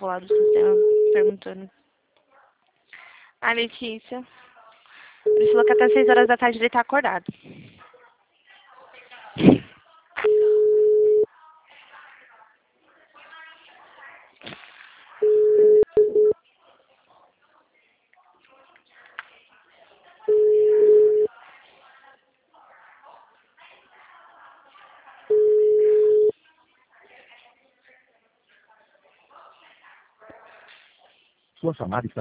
povo lá do sistema perguntando. A Letícia. Ele falou que até 6 horas da tarde ele tá acordado. Sua chamada está